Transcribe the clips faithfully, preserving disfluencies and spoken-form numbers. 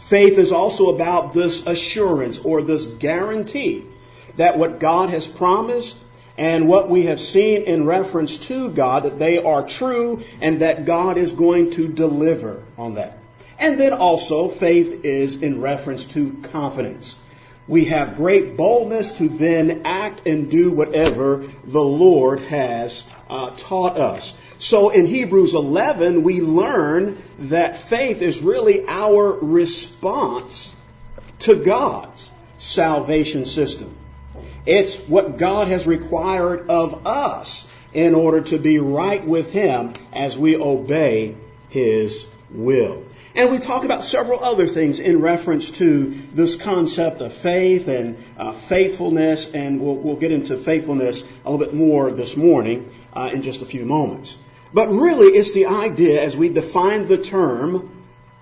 Faith is also about this assurance or this guarantee that what God has promised and what we have seen in reference to God, that they are true and that God is going to deliver on that. And then also faith is in reference to confidence. We have great boldness to then act and do whatever the Lord has uh, taught us. So in Hebrews eleven, we learn that faith is really our response to God's salvation system. It's what God has required of us in order to be right with Him as we obey His will. And we talk about several other things in reference to this concept of faith and uh, faithfulness, and we'll, we'll get into faithfulness a little bit more this morning uh, in just a few moments. But really, it's the idea as we define the term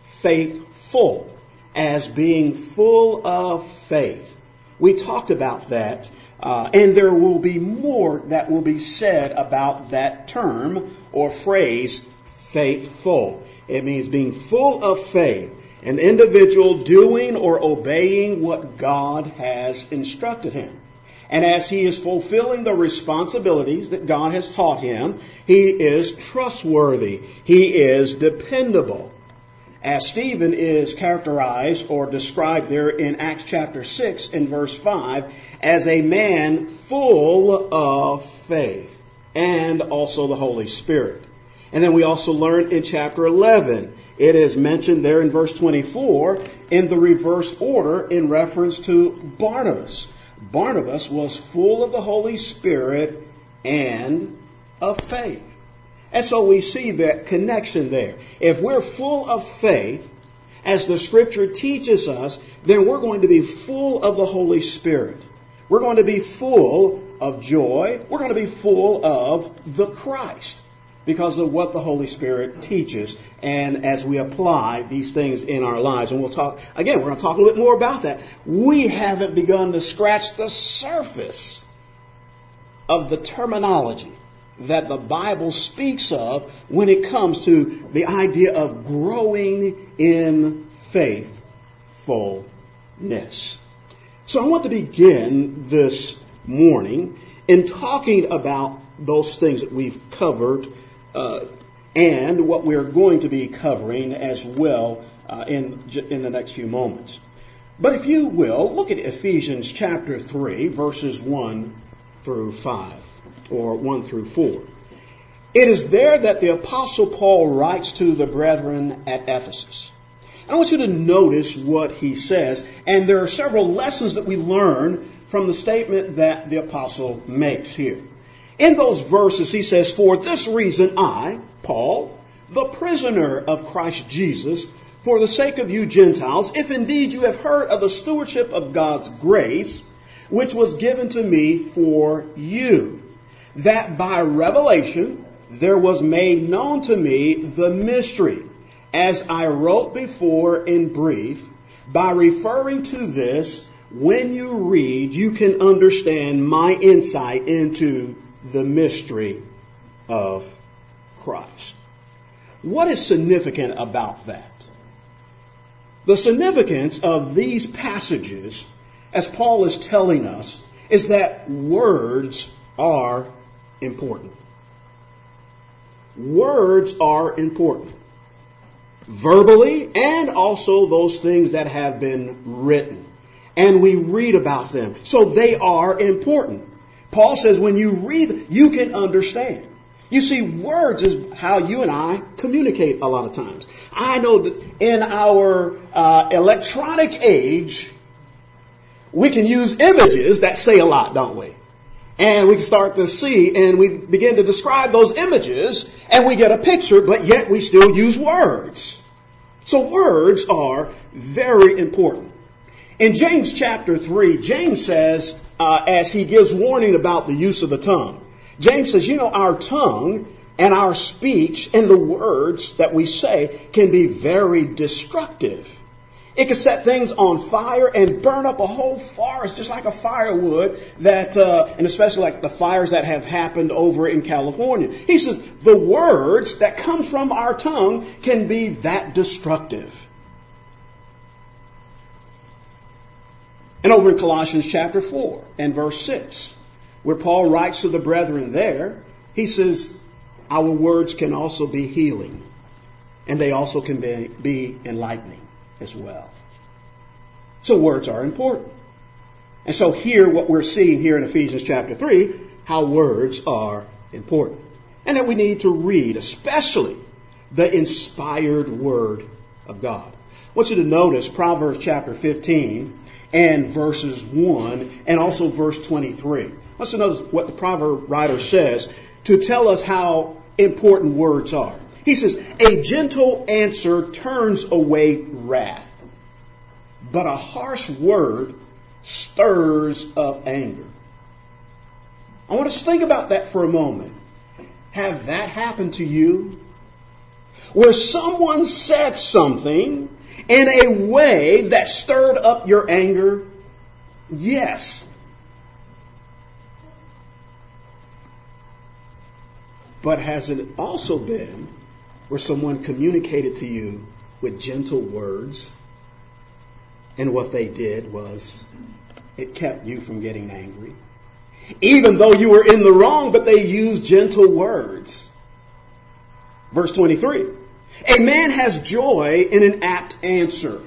faithful as being full of faith. We talked about that, uh, and there will be more that will be said about that term or phrase, faithful. It means being full of faith, an individual doing or obeying what God has instructed him. And as he is fulfilling the responsibilities that God has taught him, he is trustworthy. He is dependable. As Stephen is characterized or described there in Acts chapter six in verse five as a man full of faith and also the Holy Spirit. And then we also learn in chapter eleven, it is mentioned there in verse twenty-four in the reverse order in reference to Barnabas. Barnabas was full of the Holy Spirit and of faith. And so we see that connection there. If we're full of faith, as the Scripture teaches us, then we're going to be full of the Holy Spirit. We're going to be full of joy. We're going to be full of the Christ because of what the Holy Spirit teaches and as we apply these things in our lives. And we'll talk, again, we're going to talk a little bit more about that. We haven't begun to scratch the surface of the terminology that the Bible speaks of when it comes to the idea of growing in faithfulness. So I want to begin this morning in talking about those things that we've covered uh, and what we're going to be covering as well uh, in, in the next few moments. But if you will, look at Ephesians chapter three, verses one through five. Or one through four. It is there that the Apostle Paul writes to the brethren at Ephesus. I want you to notice what he says, and there are several lessons that we learn from the statement that the Apostle makes here. In those verses he says, "For this reason I, Paul, the prisoner of Christ Jesus, for the sake of you Gentiles, if indeed you have heard of the stewardship of God's grace, which was given to me for you, that by revelation there was made known to me the mystery, as I wrote before in brief. By referring to this, when you read, you can understand my insight into the mystery of Christ." What is significant about that? The significance of these passages, as Paul is telling us, is that words are important. Words are important. Verbally and also those things that have been written. And we read about them. So they are important. Paul says when you read, you can understand. You see, words is how you and I communicate a lot of times. I know that in our uh, electronic age, we can use images that say a lot, don't we? And we can start to see and we begin to describe those images and we get a picture, but yet we still use words. So words are very important. In James chapter three, James says, uh, as he gives warning about the use of the tongue, James says, you know, our tongue and our speech and the words that we say can be very destructive. It could set things on fire and burn up a whole forest, just like a firewood that, uh, and especially like the fires that have happened over in California. He says the words that come from our tongue can be that destructive. And over in Colossians chapter four and verse six, where Paul writes to the brethren there, he says, our words can also be healing, and they also can be, be enlightening as well. So words are important. And so here, what we're seeing here in Ephesians chapter three, how words are important. And that we need to read, especially the inspired word of God. I want you to notice Proverbs chapter fifteen and verses one and also verse twenty-three. I want you to notice what the proverb writer says to tell us how important words are. He says, a gentle answer turns away wrath, but a harsh word stirs up anger. I want us to think about that for a moment. Have that happened to you? Where someone said something in a way that stirred up your anger? Yes. But has it also been where someone communicated to you with gentle words, and what they did was it kept you from getting angry? Even though you were in the wrong, but they used gentle words. Verse twenty-three. A man has joy in an apt answer.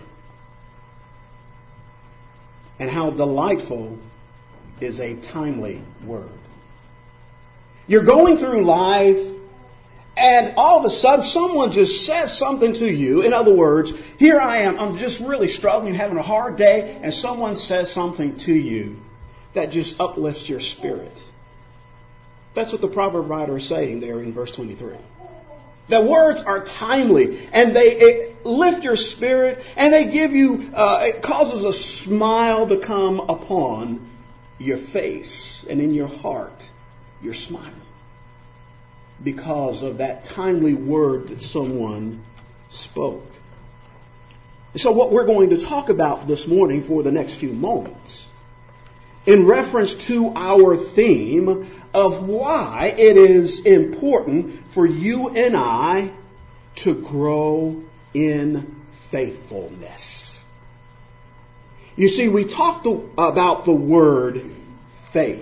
And how delightful is a timely word. You're going through life, and all of a sudden someone just says something to you. In other words, here I am, I'm just really struggling, having a hard day, and someone says something to you that just uplifts your spirit. That's what the proverb writer is saying there in verse twenty-three. The words are timely, and they lift your spirit, and they give you, uh, it causes a smile to come upon your face, and in your heart, you're smiling because of that timely word that someone spoke. So what we're going to talk about this morning for the next few moments, in reference to our theme of why it is important for you and I to grow in faithfulness. You see, we talked about the word faith.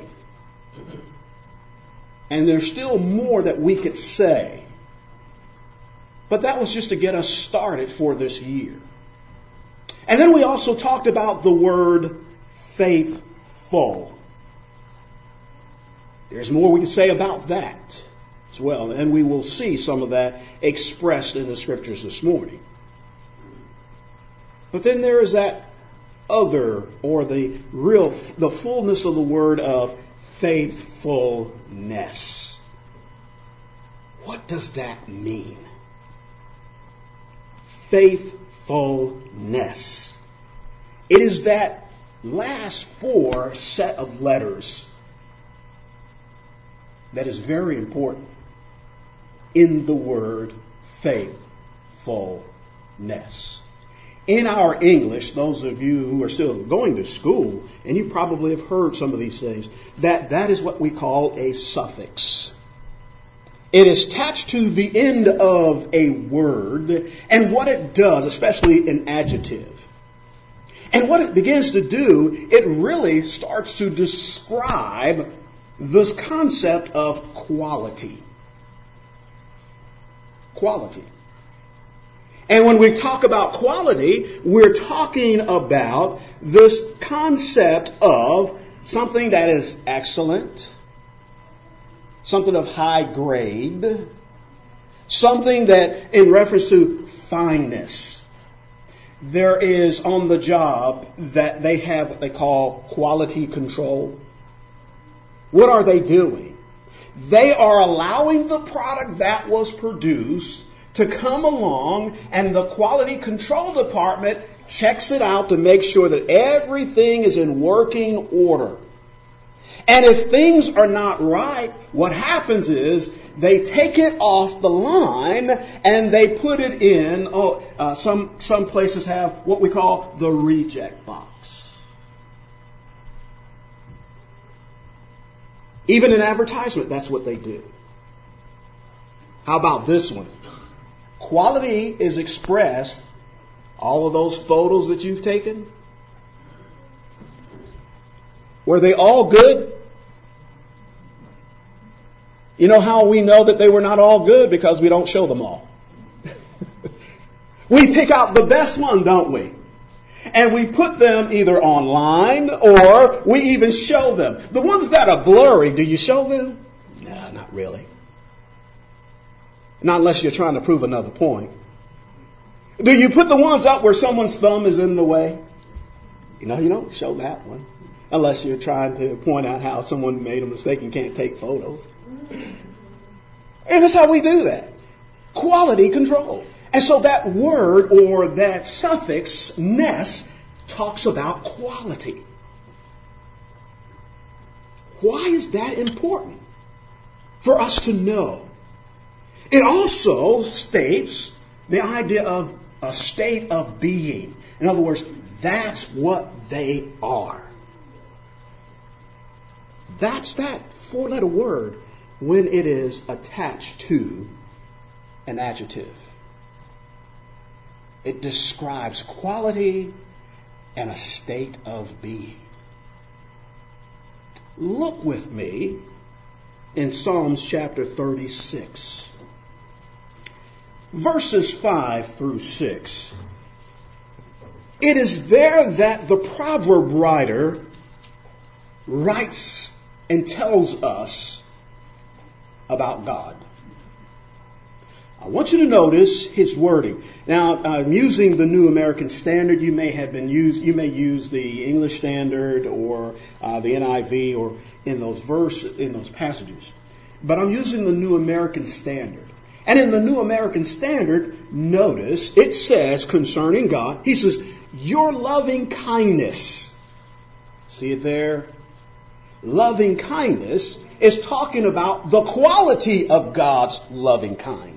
And there's still more that we could say. But that was just to get us started for this year. And then we also talked about the word faithful. There's more we can say about that as well. And we will see some of that expressed in the scriptures this morning. But then there is that other, or the real, the fullness of the word of faithfulness. What does that mean? Faithfulness. It is that last four set of letters that is very important in the word faithfulness. In our English, those of you who are still going to school, and you probably have heard some of these things, that that is what we call a suffix. It is attached to the end of a word, and what it does, especially an adjective. And what it begins to do, it really starts to describe this concept of quality. Quality. And when we talk about quality, we're talking about this concept of something that is excellent, something of high grade, something that in reference to fineness. There is on the job that they have what they call quality control. What are they doing? They are allowing the product that was produced to come along, and the quality control department checks it out to make sure that everything is in working order. And if things are not right, what happens is they take it off the line and they put it in, oh, uh, some, some places have what we call the reject box. Even in advertisement, that's what they do. How about this one? Quality is expressed, all of those photos that you've taken, Were they all good? You know how we know that they were not all good? Because we don't show them all. We pick out the best one, don't we? And we put them either online or we even show them. The ones that are blurry, do you show them? No, not really. Not unless you're trying to prove another point. Do you put the ones up where someone's thumb is in the way? You know, you don't show that one. Unless you're trying to point out how someone made a mistake and can't take photos. And that's how we do that. Quality control. And so that word or that suffix, ness, talks about quality. Why is that important for us to know? It also states the idea of a state of being. In other words, that's what they are. That's that four-letter word when it is attached to an adjective. It describes quality and a state of being. Look with me in Psalms chapter thirty-six. Verses five through six. It is there that the proverb writer writes and tells us about God. I want you to notice his wording. Now, I'm using the New American Standard. You may have been used. You may use the English Standard or uh, the N I V or in those verses, in those passages. But I'm using the New American Standard. And in the New American Standard, notice it says concerning God, he says, your loving kindness. See it there? Loving kindness is talking about the quality of God's loving kind.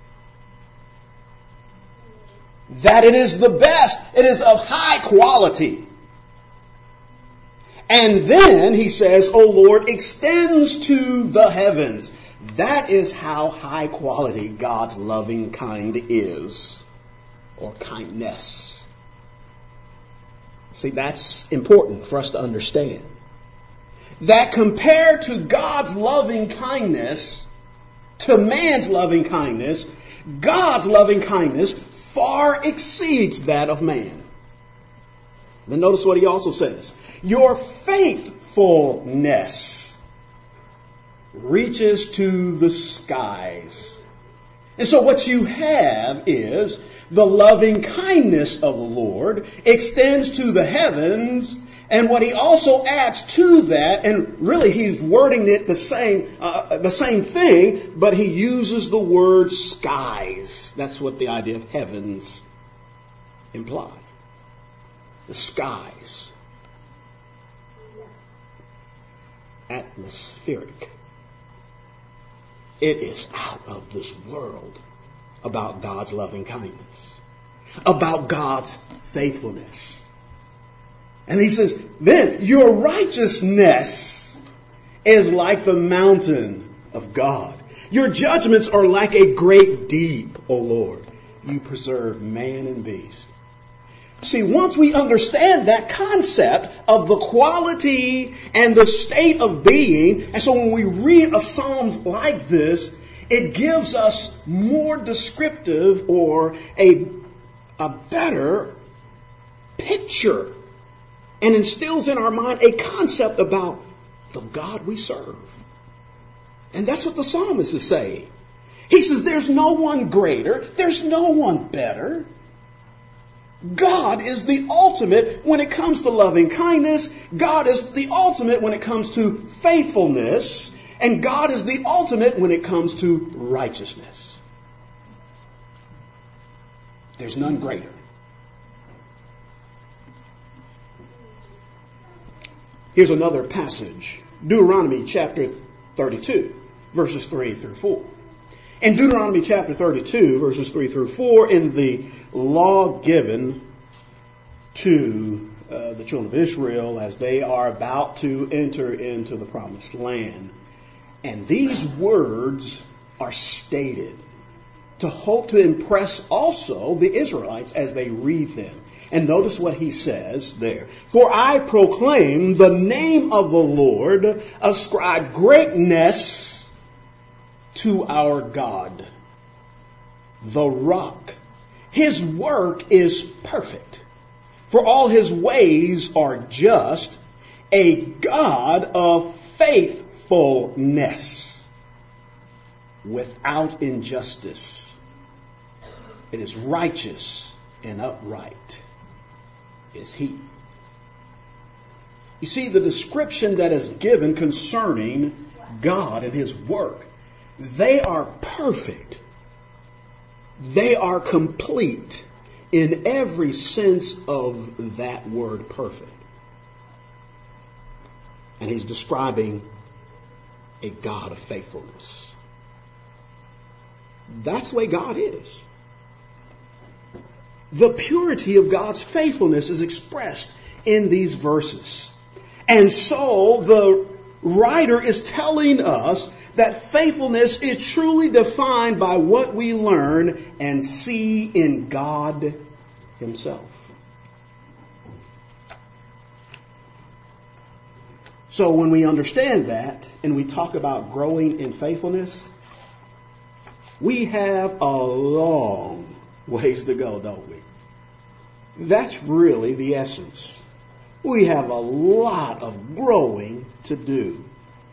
That it is the best. It is of high quality. And then he says, O Lord, extends to the heavens. That is how high quality God's loving kind is. Or kindness. See, that's important for us to understand. That compared to God's loving kindness, to man's loving kindness, God's loving kindness far exceeds that of man. Then notice what he also says. Your faithfulness reaches to the skies. And so what you have is the loving kindness of the Lord extends to the heavens. And what he also adds to that, and really he's wording it the same, uh, the same thing, but he uses the word skies. That's what the idea of heavens imply. The skies. Atmospheric. It is out of this world about God's loving kindness. About God's faithfulness. And he says, then your righteousness is like the mountain of God. Your judgments are like a great deep, O Lord. You preserve man and beast. See, once we understand that concept of the quality and the state of being, and so when we read a Psalms like this, it gives us more descriptive or a, a better picture and instills in our mind a concept about the God we serve. And that's what the psalmist is saying. He says there's no one greater, there's no one better. God is the ultimate when it comes to loving kindness. God is the ultimate when it comes to faithfulness. And God is the ultimate when it comes to righteousness. There's none greater. Here's another passage. Deuteronomy chapter thirty-two, verses three through four. In Deuteronomy chapter thirty-two, verses three through four, in the law given to uh, the children of Israel as they are about to enter into the promised land. And these words are stated to hope to impress also the Israelites as they read them. And notice what he says there. For I proclaim the name of the Lord, ascribe greatness to our God, the rock. His work is perfect, for all his ways are just, a God of faithfulness, without injustice. It is righteous and upright is he. You see, the description that is given concerning God and his work, they are perfect. They are complete in every sense of that word, perfect. And he's describing a God of faithfulness. That's the way God is. The purity of God's faithfulness is expressed in these verses. And so the writer is telling us that faithfulness is truly defined by what we learn and see in God himself. So when we understand that and we talk about growing in faithfulness, we have a long ways to go, don't we? That's really the essence. We have a lot of growing to do.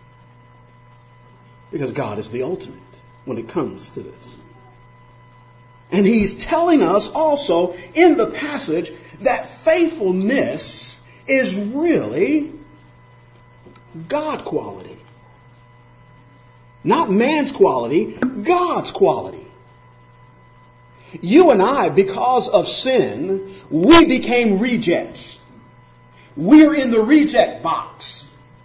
Because God is the ultimate when it comes to this. And he's telling us also in the passage that faithfulness is really God quality. Not man's quality, God's quality. You and I, because of sin, we became rejects. We're in the reject box.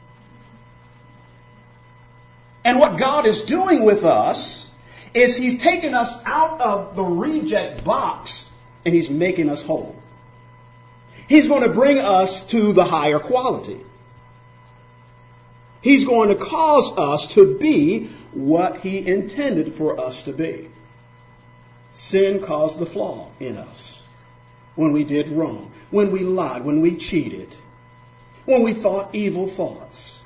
And what God is doing with us is he's taking us out of the reject box and he's making us whole. He's going to bring us to the higher quality. He's going to cause us to be what he intended for us to be. Sin caused the flaw in us. When we did wrong, when we lied, when we cheated, when we thought evil thoughts.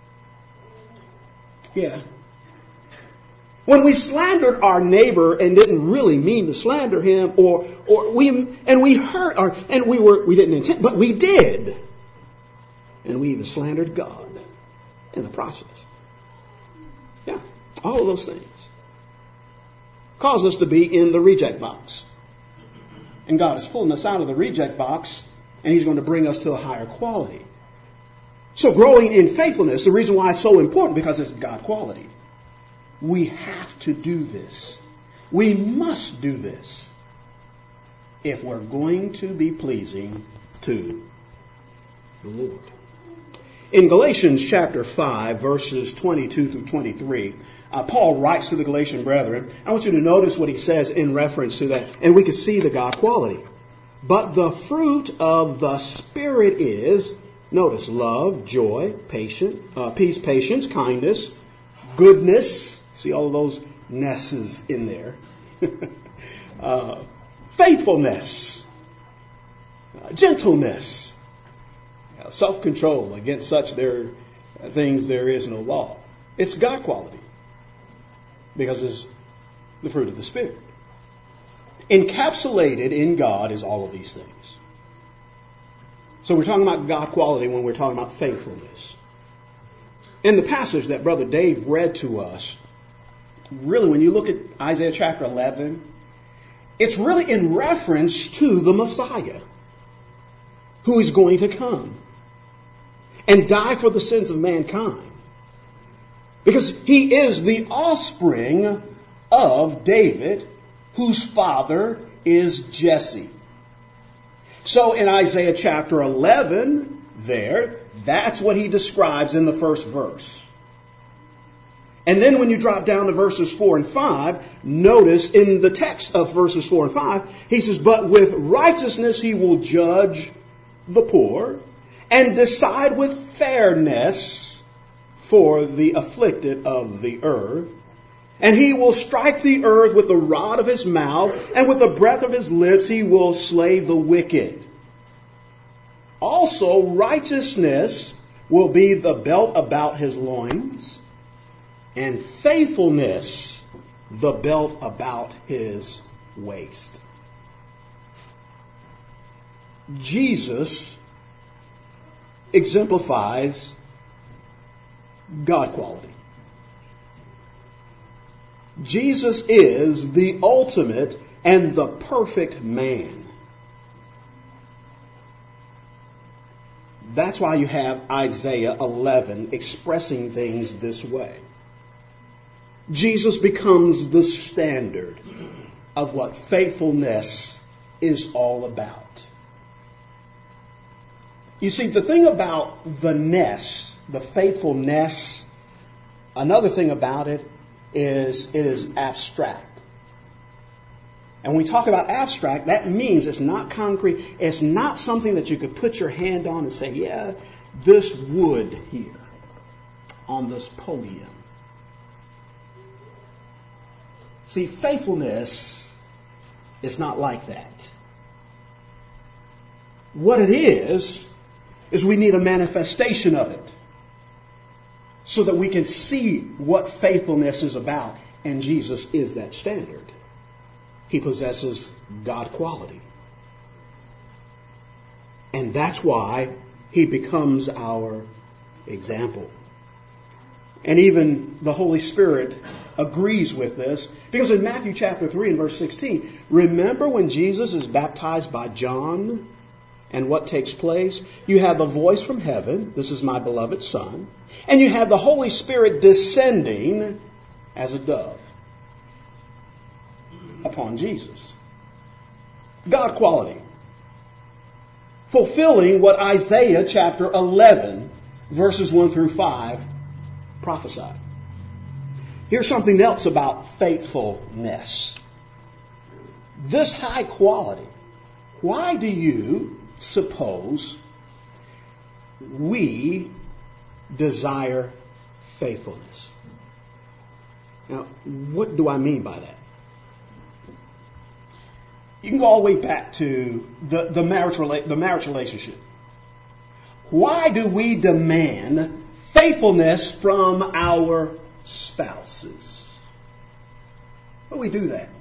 Yeah. When we slandered our neighbor and didn't really mean to slander him, or or we and we hurt our and we were we didn't intend, but we did. And we even slandered God in the process. Yeah. All of those things cause us to be in the reject box. And God is pulling us out of the reject box, and he's going to bring us to a higher quality. So growing in faithfulness, the reason why it's so important, because it's God quality. We have to do this. We must do this if we're going to be pleasing to the Lord. In Galatians chapter five, verses twenty-two through twenty-three, uh, Paul writes to the Galatian brethren. I want you to notice what he says in reference to that, and we can see the God quality. But the fruit of the Spirit is, notice, love, joy, patience, uh, peace, patience, kindness, goodness. See all of those nesses in there. uh, faithfulness, uh, gentleness, uh, self-control. Against such there uh, things there is no law. It's God quality because it's the fruit of the Spirit. Encapsulated in God is all of these things. So we're talking about God quality when we're talking about faithfulness. In the passage that Brother Dave read to us, really when you look at Isaiah chapter eleven, it's really in reference to the Messiah who is going to come and die for the sins of mankind. Because he is the offspring of David, whose father is Jesse. So in Isaiah chapter eleven, there, that's what he describes in the first verse. And then when you drop down to verses four and five, notice in the text of verses four and five, he says, but with righteousness he will judge the poor and decide with fairness for the afflicted of the earth. And he will strike the earth with the rod of his mouth, and with the breath of his lips he will slay the wicked. Also, righteousness will be the belt about his loins, and faithfulness the belt about his waist. Jesus exemplifies God quality. Jesus is the ultimate and the perfect man. That's why you have Isaiah eleven expressing things this way. Jesus becomes the standard of what faithfulness is all about. You see, the thing about the ness, the faithfulness, another thing about it is it is abstract. And when we talk about abstract, that means it's not concrete. It's not something that you could put your hand on and say, yeah, this wood here on this podium. See, faithfulness is not like that. What it is, is we need a manifestation of it so that we can see what faithfulness is about. And Jesus is that standard. He possesses God quality. And that's why he becomes our example. And even the Holy Spirit agrees with this, because in Matthew chapter three and verse sixteen, remember when Jesus is baptized by John and what takes place? You have the voice from heaven, this is my beloved Son, and you have the Holy Spirit descending as a dove upon Jesus. God quality. Fulfilling what Isaiah chapter eleven, verses one through five prophesied. Here's something else about faithfulness. This high quality. Why do you suppose we desire faithfulness? Now, what do I mean by that? You can go all the way back to the, the, marriage, rela- the marriage relationship. Why do we demand faithfulness from our spouses? Why do we do that?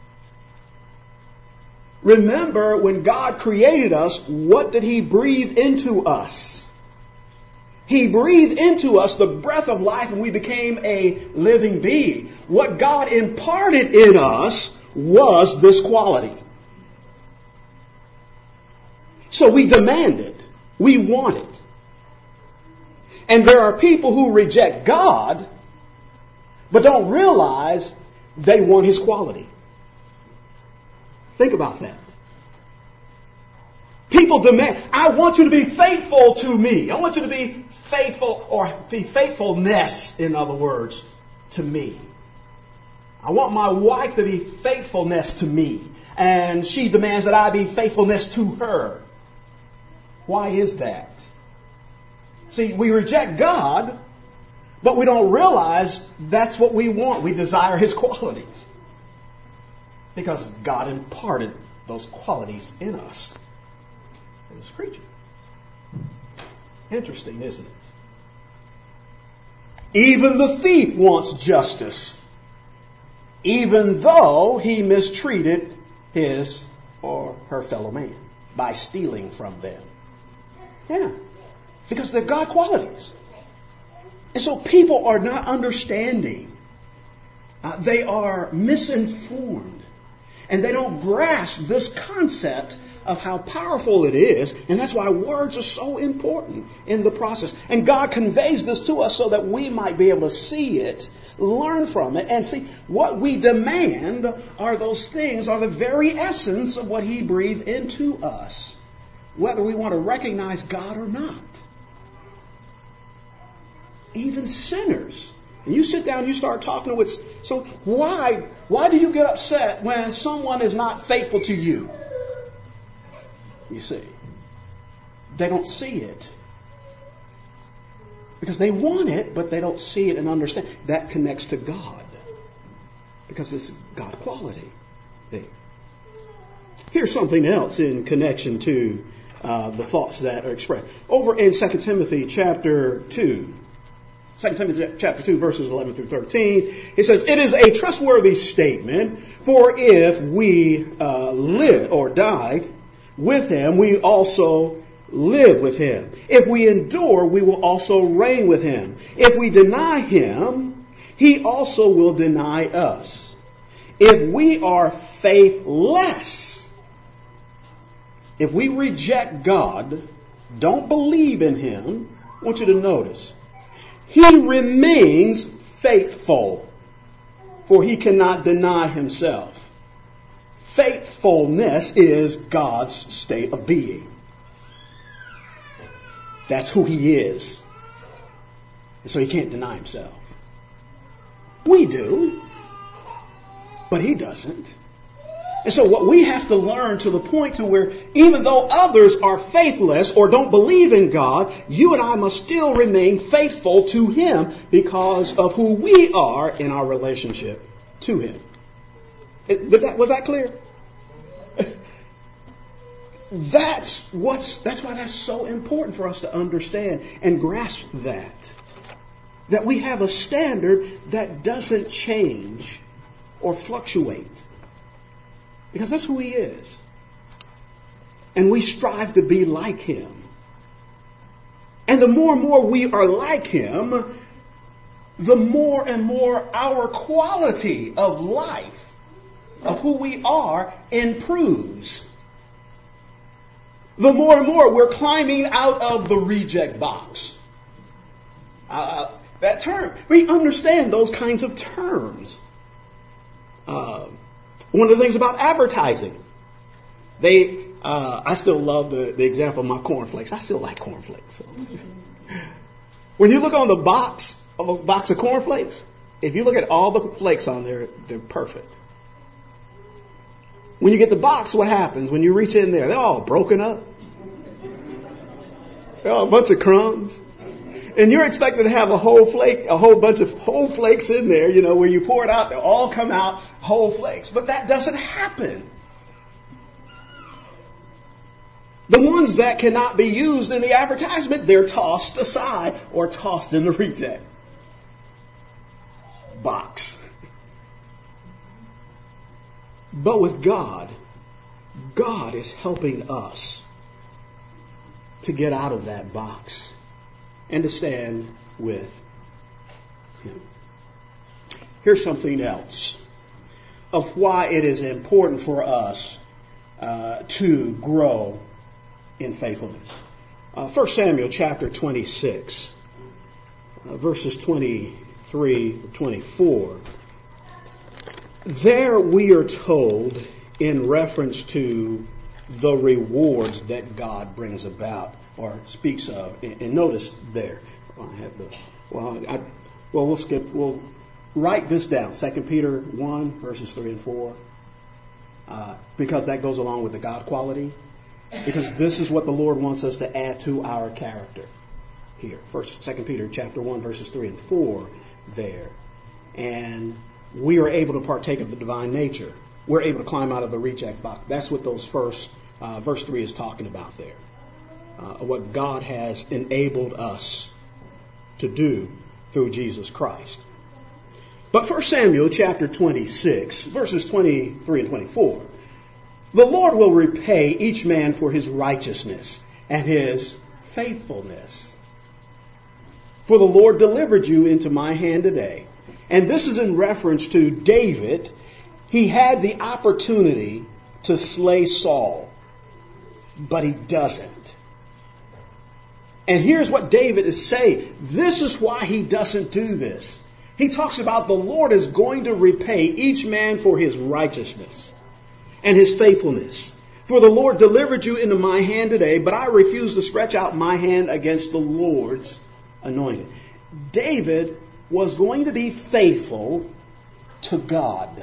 Remember, when God created us, what did He breathe into us? He breathed into us the breath of life and we became a living being. What God imparted in us was this quality. So we demand it. We want it. And there are people who reject God, but don't realize they want His quality. Think about that. People demand, I want you to be faithful to me. I want you to be faithful, or be faithfulness, in other words, to me. I want my wife to be faithfulness to me. And she demands that I be faithfulness to her. Why is that? See, we reject God, but we don't realize that's what we want. We desire His qualities. Because God imparted those qualities in us as creatures. Interesting, isn't it? Even the thief wants justice, even though he mistreated his or her fellow man by stealing from them. Yeah, because they're God qualities. And so people are not understanding. Uh, they are misinformed. And they don't grasp this concept of how powerful it is. And that's why words are so important in the process. And God conveys this to us so that we might be able to see it, learn from it, and see what we demand are those things, are the very essence of what He breathed into us, whether we want to recognize God or not. Even sinners. And you sit down and you start talking with so why why do you get upset when someone is not faithful to you? You see, they don't see it because they want it, but they don't see it and understand. That connects to God because it's God quality. Here's something else in connection to uh, the thoughts that are expressed. Over in Second Timothy chapter two, Second Timothy chapter two, verses eleven through thirteen, it says, "It is a trustworthy statement, for if we uh, live or died with him, we also live with him. If we endure, we will also reign with him. If we deny him, he also will deny us. If we are faithless," if we reject God, don't believe in him, I want you to notice, "he remains faithful, for he cannot deny himself." Faithfulness is God's state of being. That's who he is. And so he can't deny himself. We do, but he doesn't. And so what we have to learn to the point to where even though others are faithless or don't believe in God, you and I must still remain faithful to him because of who we are in our relationship to him. It, but that, was that clear? That's what's, that's why that's so important for us to understand and grasp that. That we have a standard that doesn't change or fluctuate. Because that's who he is. And we strive to be like him. And the more and more we are like him, the more and more our quality of life, of who we are, improves. The more and more we're climbing out of the reject box. Uh, that term. We understand those kinds of terms. Uh, one of the things about advertising, they, uh, I still love the, the example of my cornflakes. I still like cornflakes. So. When you look on the box of a box of cornflakes, if you look at all the flakes on there, they're perfect. When you get the box, what happens? When you reach in there, they're all broken up. They're all a bunch of crumbs. And you're expected to have a whole flake, a whole bunch of whole flakes in there, you know, where you pour it out, they all come out whole flakes. But that doesn't happen. The ones that cannot be used in the advertisement, they're tossed aside or tossed in the reject box. But with God, God is helping us to get out of that box and to stand with him. Here's something else of why it is important for us uh, to grow in faithfulness. Uh, First Samuel chapter twenty-six, uh, verses twenty-three to twenty-four. There we are told in reference to the rewards that God brings about or speaks of. And, and notice there, well, I have the, well, I, well, we'll skip, we'll write this down. Second Peter one, verses three and four, uh, because that goes along with the God quality. Because this is what the Lord wants us to add to our character here. First, Second Peter chapter one, verses three and four there. And we are able to partake of the divine nature. We're able to climb out of the reject box. That's what those first, uh, verse three is talking about there. Uh, what God has enabled us to do through Jesus Christ. But First Samuel chapter twenty-six, verses twenty-three and twenty-four. The Lord will repay each man for his righteousness and his faithfulness. For the Lord delivered you into my hand today. And this is in reference to David. He had the opportunity to slay Saul, but he doesn't. And here's what David is saying. This is why he doesn't do this. He talks about the Lord is going to repay each man for his righteousness and his faithfulness. For the Lord delivered you into my hand today, but I refuse to stretch out my hand against the Lord's anointed. David was going to be faithful to God.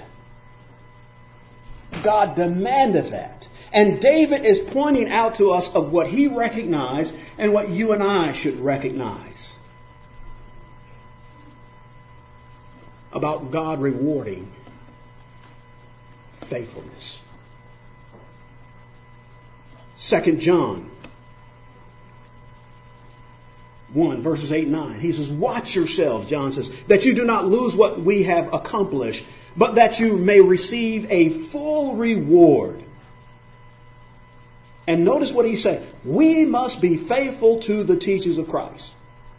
God demanded that. And David is pointing out to us of what he recognized and what you and I should recognize about God rewarding faithfulness. Second John one, verses eight and nine. He says, watch yourselves, John says, that you do not lose what we have accomplished, but that you may receive a full reward. And notice what he said. We must be faithful to the teachings of Christ.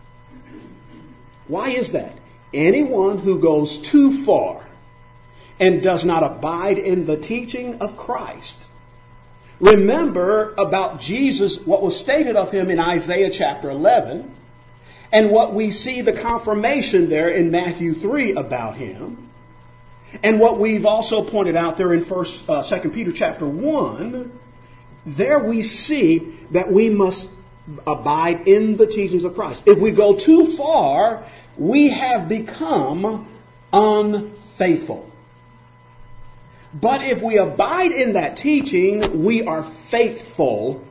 Why is that? Anyone who goes too far and does not abide in the teaching of Christ. Remember about Jesus, what was stated of him in Isaiah chapter eleven, and what we see the confirmation there in Matthew three about him, and what we've also pointed out there in First, uh, Second Peter chapter one. There we see that we must abide in the teachings of Christ. If we go too far, we have become unfaithful. But if we abide in that teaching, we are faithful.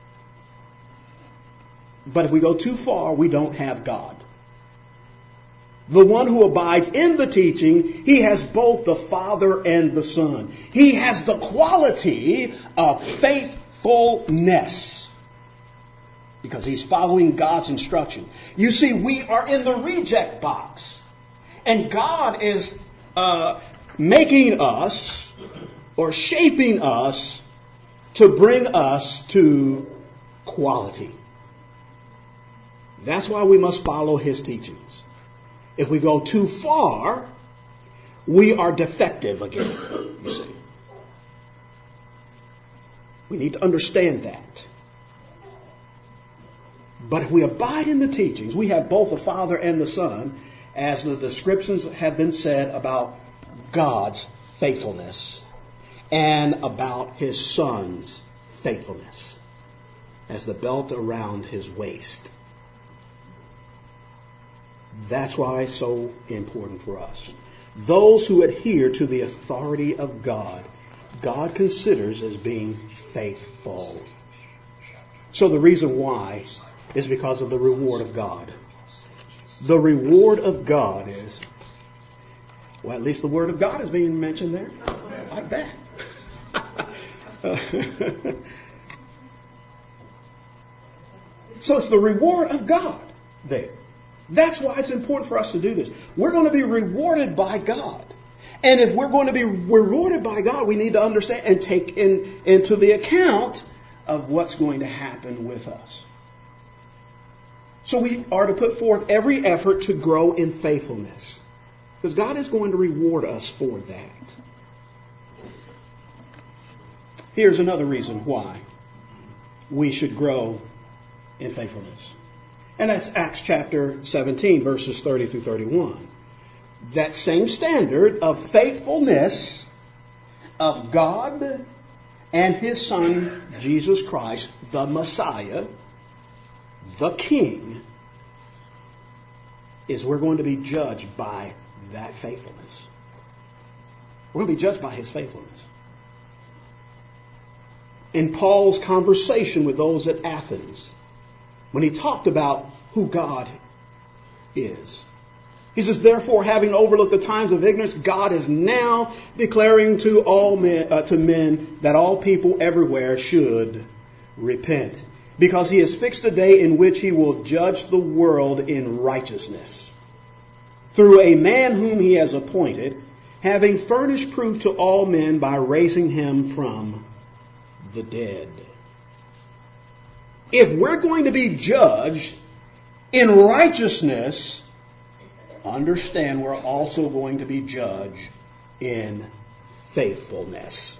But if we go too far, we don't have God. The one who abides in the teaching, he has both the Father and the Son. He has the quality of faithfulness because he's following God's instruction. You see, we are in the reject box. And God is uh, making us or shaping us to bring us to quality. That's why we must follow his teachings. If we go too far, we are defective again, you see. We need to understand that. But if we abide in the teachings, we have both the Father and the Son, as the descriptions have been said about God's faithfulness and about his Son's faithfulness as the belt around his waist. That's why it's so important for us. Those who adhere to the authority of God, God considers as being faithful. So the reason why is because of the reward of God. The reward of God is, well, at least the word of God is being mentioned there. I like that. So it's the reward of God there. That's why it's important for us to do this. We're going to be rewarded by God. And if we're going to be rewarded by God, we need to understand and take in, into the account of what's going to happen with us. So we are to put forth every effort to grow in faithfulness. Because God is going to reward us for that. Here's another reason why we should grow in faithfulness. And that's Acts chapter seventeen, verses thirty through thirty-one. That same standard of faithfulness of God and his Son, Jesus Christ, the Messiah, the King, is we're going to be judged by that faithfulness. We're going to be judged by his faithfulness. In Paul's conversation with those at Athens, when he talked about who God is, he says, therefore, having overlooked the times of ignorance, God is now declaring to all men, uh, to men that all people everywhere should repent, because he has fixed a day in which he will judge the world in righteousness through a man whom he has appointed, having furnished proof to all men by raising him from the dead. If we're going to be judged in righteousness, understand we're also going to be judged in faithfulness.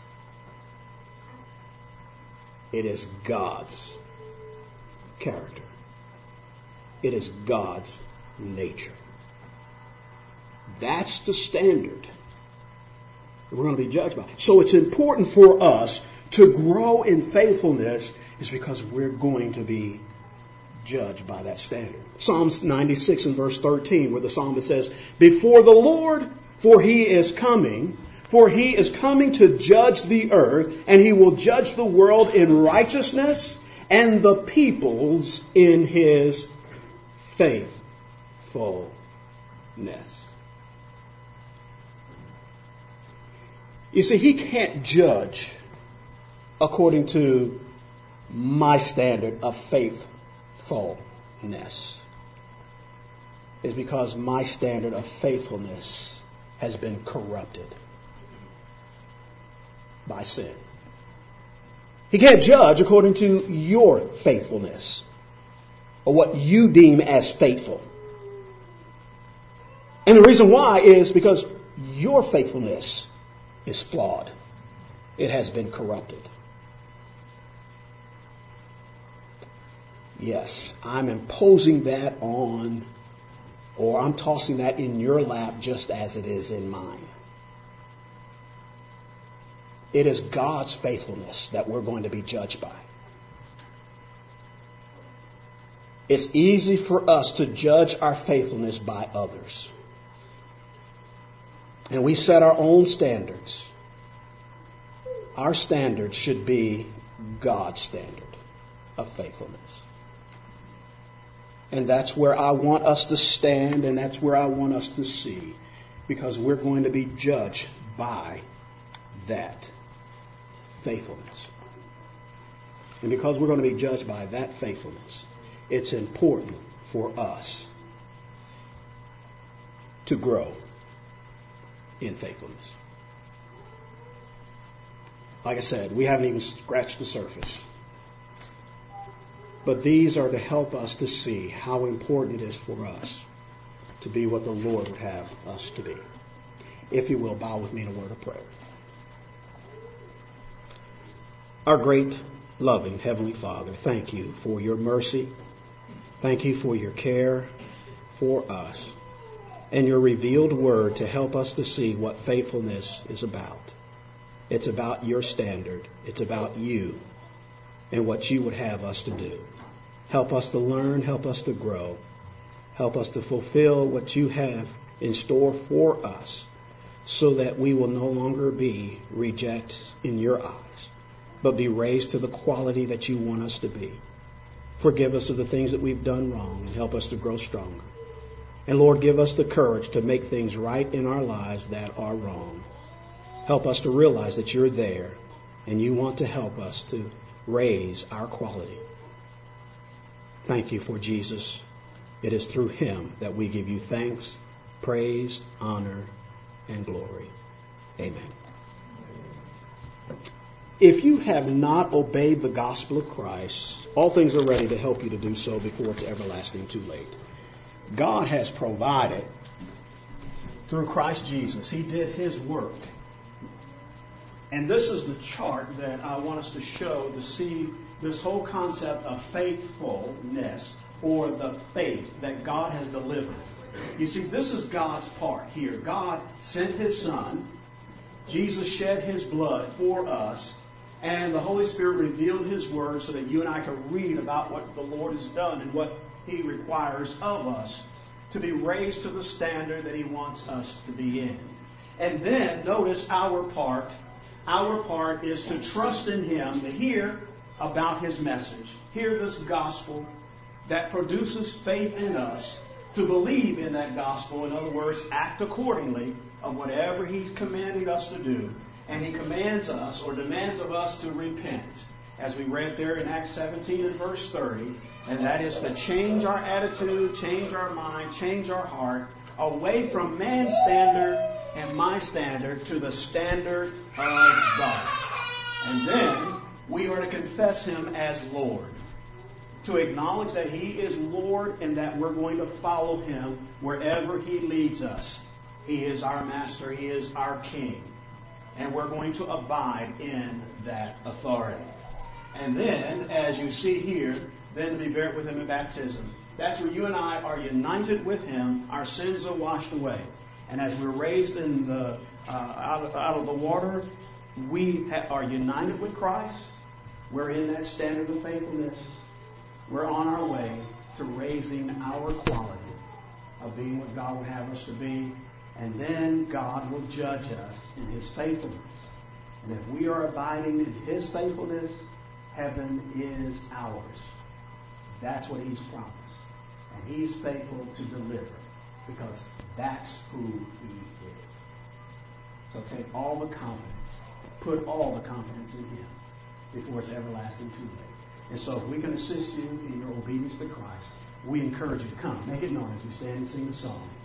It is God's character. It is God's nature. That's the standard that we're going to be judged by. So it's important for us to grow in faithfulness, is because we're going to be judged by that standard. Psalms ninety-six and verse thirteen, where the psalmist says, before the Lord, for he is coming, for he is coming to judge the earth, and he will judge the world in righteousness and the peoples in his faithfulness. You see, he can't judge according to my standard of faithfulness. is because my standard of faithfulness has been corrupted by sin. He can't judge according to your faithfulness or what you deem as faithful. And the reason why is because your faithfulness is flawed. It has been corrupted. Yes, I'm imposing that on, or I'm tossing that in your lap just as it is in mine. It is God's faithfulness that we're going to be judged by. It's easy for us to judge our faithfulness by others. And we set our own standards. Our standard should be God's standard of faithfulness. And that's where I want us to stand, and that's where I want us to see, because we're going to be judged by that faithfulness. And because we're going to be judged by that faithfulness, it's important for us to grow in faithfulness. Like I said, we haven't even scratched the surface. But these are to help us to see how important it is for us to be what the Lord would have us to be. If you will, bow with me in a word of prayer. Our great, loving Heavenly Father, thank you for your mercy. Thank you for your care for us and your revealed word to help us to see what faithfulness is about. It's about your standard. It's about you and what you would have us to do. Help us to learn. Help us to grow. Help us to fulfill what you have in store for us so that we will no longer be rejected in your eyes, but be raised to the quality that you want us to be. Forgive us of the things that we've done wrong and help us to grow stronger. And Lord, give us the courage to make things right in our lives that are wrong. Help us to realize that you're there and you want to help us to raise our quality. Thank you for Jesus. It is through him that we give you thanks, praise, honor, and glory. Amen. If you have not obeyed the gospel of Christ, all things are ready to help you to do so before it's everlasting too late. God has provided through Christ Jesus. He did his work. And this is the chart that I want us to show to see this whole concept of faithfulness, or the faith that God has delivered. You see, this is God's part here. God sent his Son. Jesus shed his blood for us. And the Holy Spirit revealed his word so that you and I can read about what the Lord has done and what he requires of us to be raised to the standard that he wants us to be in. And then notice our part. Our part is to trust in him, to hear about his message, hear this gospel that produces faith in us, to believe in that gospel. In other words, act accordingly of whatever he's commanded us to do. And he commands us, or demands of us, to repent, as we read there in Acts seventeen and verse thirty. And that is to change our attitude, change our mind, change our heart, away from man's standard and my standard to the standard of God. And then we are to confess him as Lord, to acknowledge that he is Lord and that we're going to follow him wherever he leads us. He is our master. He is our king. And we're going to abide in that authority. And then, as you see here, then to be buried with him in baptism. That's where you and I are united with him. Our sins are washed away. And as we're raised in the uh, out, of, out of the water, we ha- are united with Christ. We're in that standard of faithfulness. We're on our way to raising our quality of being what God would have us to be. And then God will judge us in his faithfulness. And if we are abiding in his faithfulness, heaven is ours. That's what he's promised. And he's faithful to deliver, because that's who he is. So take all the confidence, put all the confidence in him before it's everlasting too late. And so if we can assist you in your obedience to Christ, we encourage you to come. Make it known as we stand and sing the song.